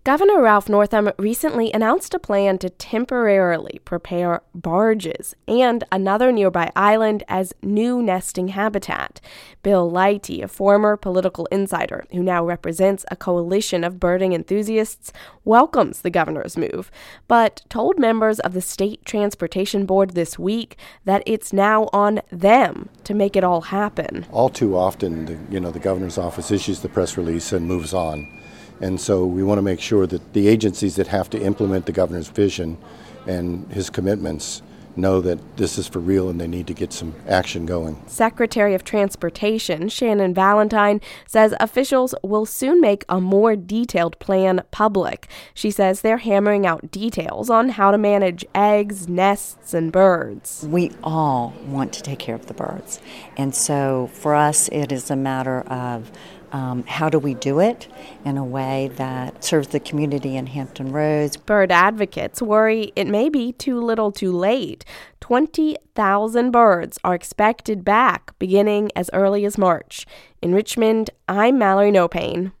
Governor Ralph Northam recently announced a plan to temporarily prepare barges and another nearby island as new nesting habitat. Bill Lighty, a former political insider who now represents a coalition of birding enthusiasts, welcomes the governor's move, but told members of the State Transportation Board this week that it's now on them to make it all happen. All too often, the governor's office issues the press release and moves on. And so we want to make sure that the agencies that have to implement the governor's vision and his commitments know that this is for real and they need to get some action going. Secretary of Transportation Shannon Valentine says officials will soon make a more detailed plan public. She says they're hammering out details on how to manage eggs, nests, and birds. We all want to take care of the birds. And so for us, it is a matter of how do we do it in a way that serves the community in Hampton Roads? Bird advocates worry it may be too little too late. 20,000 birds are expected back beginning as early as March. In Richmond, I'm Mallory Nopane.